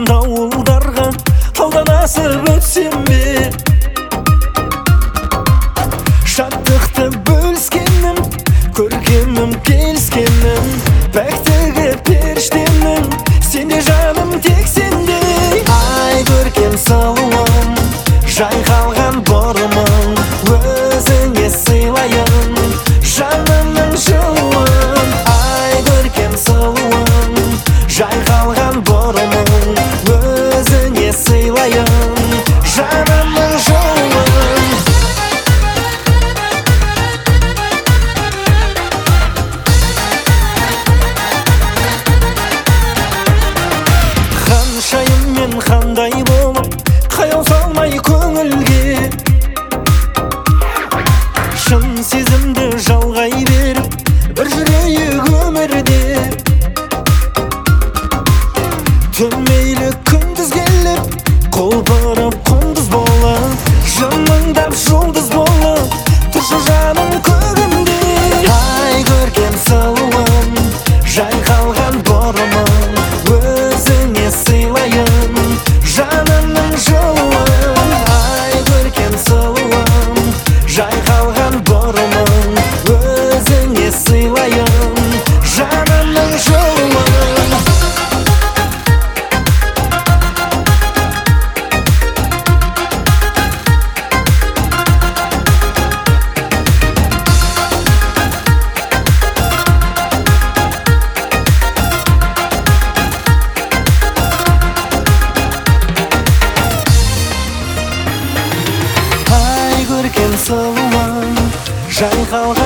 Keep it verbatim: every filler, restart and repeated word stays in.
қандай ауылдарға таудан асып өтсем бе, шаттықты бөліскенім, көркемім келіскенім, пәктігі періштемнің, сенде жаным тек сенде. Ай көркем сұлуым, жайқалған бұрымың, өзіңе сыйлайын жанымның жылуын. Ай көркем сұлуым, жайқалған бұрымың, өзіңе сыйлайын жанымның жылуын. Ханшайыммен қандай болып қаяу салмай көңілге, шын сезімді жалғай беріп бір жүрейік өмірде. Түн мейлі күндіз келіп құлпырып құндыз болып, жымыңдап жұлдыз болып тұршы жаным көгімде. Ай көркем сұлуым, жайқалған бұрымың, өзіңе сыйлайын жанымның жылуын. Ай көркем сұлуым, жайқалған бұрымың, өзіңе сыйлайын жанымның жылуын. Көркем сұлуым, жайқалған